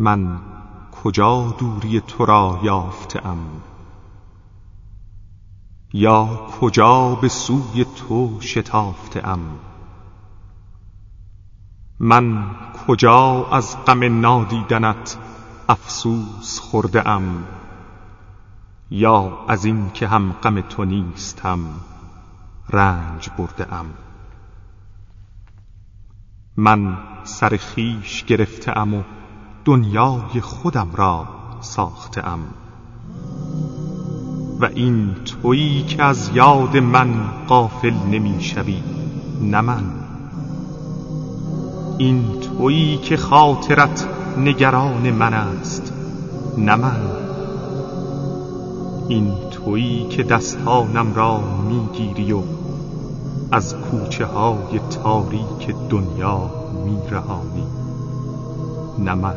من کجا دوری تو را یافتم، یا کجا به سوی تو شتافتم. من کجا از غم نادیدنت افسوس خورده ام، یا از این که هم غم تو نیستم رنج برده ام. من سر خویش گرفته ام و دنیای خودم را ساخته ام، و این تویی که از یاد من غافل نمی شوی، نه من. این تویی که خاطرت نگران من است، نه من. این تویی که دستانم را میگیری و از کوچه های تاریک دنیا میرهانی، نه من.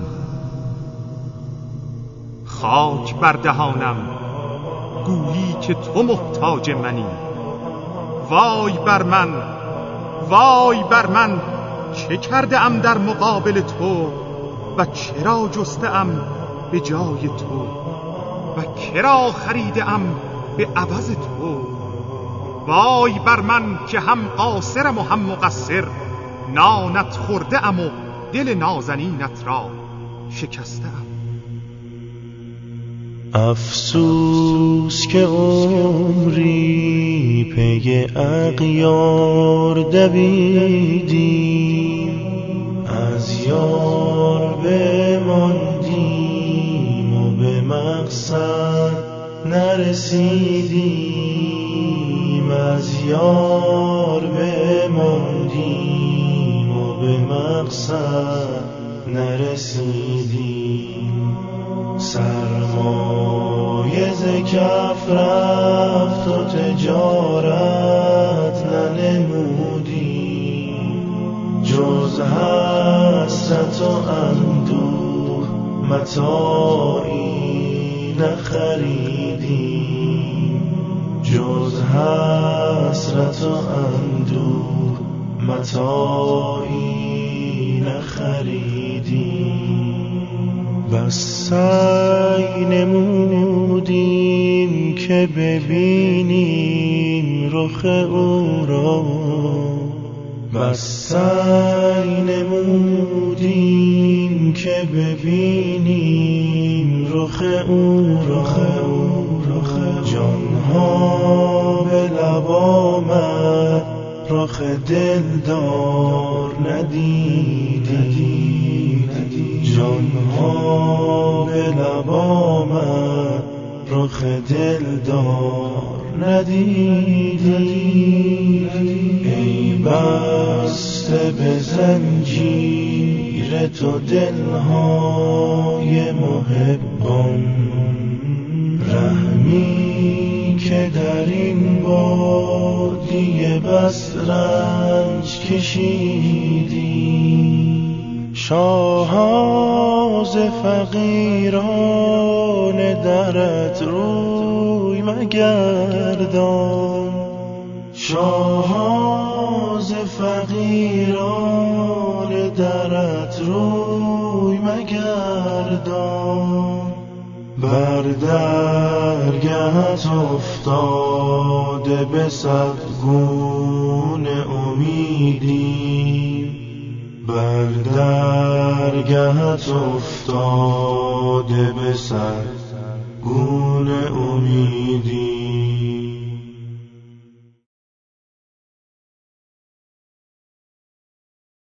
خاک بر دهانم گویی که تو محتاج منی. وای بر من، وای بر من، چه کرده ام در مقابل تو و چرا جسته ام به جای تو و کرا خریده ام به عوض تو. وای بر من که هم قاصرم و هم مقصر، نانت خورده ام و دل نازنینت را شکسته ام. افسوس که عمری پی اغیار دویدیم، از یار بماندیم و به مقصد نرسیدیم. از یار بماندیم و به مقصد نرسیدیم. سرمایه ز کف رفت و تجارت ننمودیم، جز حسرت و اندوه متاعی نخریدیم، جز حسرت و اندوه متاعی نخریدیم. بس سعی نمودیم که ببینیم رخ او را، بس سعی نمودیم که ببینیم رخ او را. جانها به لب آمد رخ دلدار ندیدیم، جانها به لب آمد رخ دلدار ندیدیم. ای بسته به زنجیر تو دلهای محبان، رحمی که در این بادیه بس رنج کشیدی. شاها ز فقیران درت روی مگردان، شاها ز فقیران درت روی مگردان. بر درگهت افتاده به صد گونه امیدیم، بر درگهت افتاده به صد گونه امیدیم.